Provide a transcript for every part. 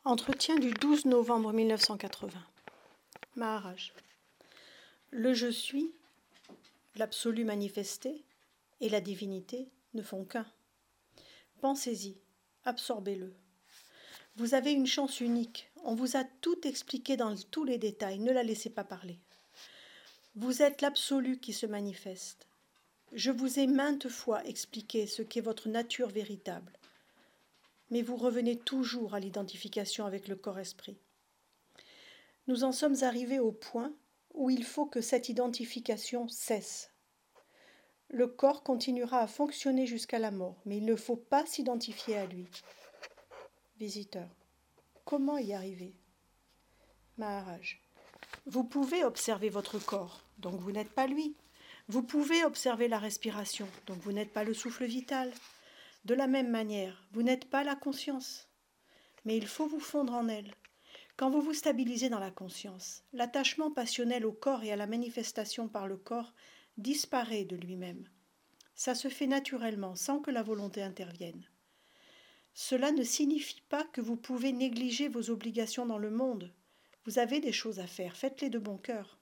Entretien du 12 novembre 1980. Maharaj. Le je suis, l'absolu manifesté et la divinité ne font qu'un. Pensez-y, absorbez-le. Vous avez une chance unique, on vous a tout expliqué dans tous les détails, ne la laissez pas parler. Vous êtes l'absolu qui se manifeste. Je vous ai maintes fois expliqué ce qu'est votre nature véritable. Mais vous revenez toujours à l'identification avec le corps-esprit. Nous en sommes arrivés au point où il faut que cette identification cesse. Le corps continuera à fonctionner jusqu'à la mort, mais il ne faut pas s'identifier à lui. Visiteur. Comment y arriver? Maharaj. Vous pouvez observer votre corps, donc vous n'êtes pas lui. Vous pouvez observer la respiration, donc vous n'êtes pas le souffle vital. De la même manière, vous n'êtes pas la conscience, mais il faut vous fondre en elle. Quand vous vous stabilisez dans la conscience, l'attachement passionnel au corps et à la manifestation par le corps disparaît de lui-même. Ça se fait naturellement, sans que la volonté intervienne. Cela ne signifie pas que vous pouvez négliger vos obligations dans le monde. Vous avez des choses à faire, faites-les de bon cœur.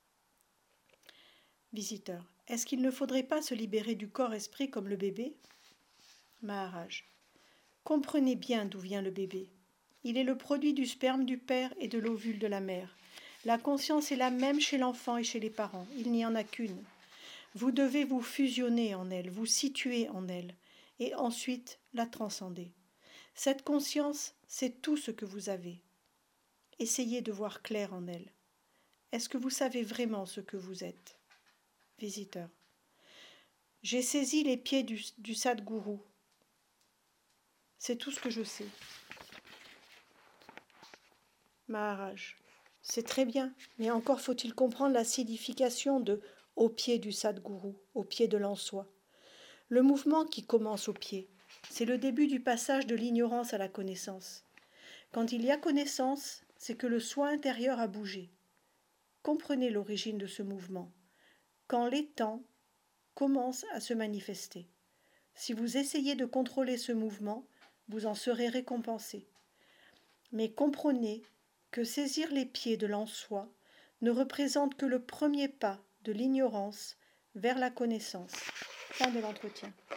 Visiteur. Est-ce qu'il ne faudrait pas se libérer du corps-esprit comme le bébé? Maharaj. Comprenez bien d'où vient le bébé. Il est le produit du sperme du père et de l'ovule de la mère. La conscience est la même chez l'enfant et chez les parents. Il n'y en a qu'une. Vous devez vous fusionner en elle, vous situer en elle, et ensuite la transcender. Cette conscience, c'est tout ce que vous avez. Essayez de voir clair en elle. Est-ce que vous savez vraiment ce que vous êtes? Visiteur. J'ai saisi les pieds du Sadguru. C'est tout ce que je sais. Maharaj. C'est très bien, mais encore faut-il comprendre la signification de « au pied du Sadguru », au pied de l'en-soi. Le mouvement qui commence au pied, c'est le début du passage de l'ignorance à la connaissance. Quand il y a connaissance, c'est que le soi intérieur a bougé. Comprenez l'origine de ce mouvement. Quand l'étant commence à se manifester. Si vous essayez de contrôler ce mouvement, vous en serez récompensé. Mais comprenez que saisir les pieds de l'en-soi ne représente que le premier pas de l'ignorance vers la connaissance. Fin de l'entretien.